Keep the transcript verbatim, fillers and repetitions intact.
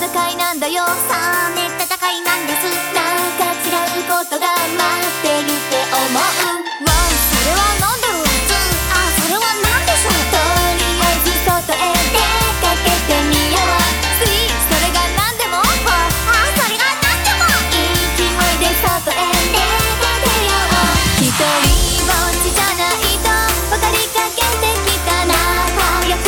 戦いなんだよ。さあね戦いなんです。なんか違うことが待ってるって思うわ。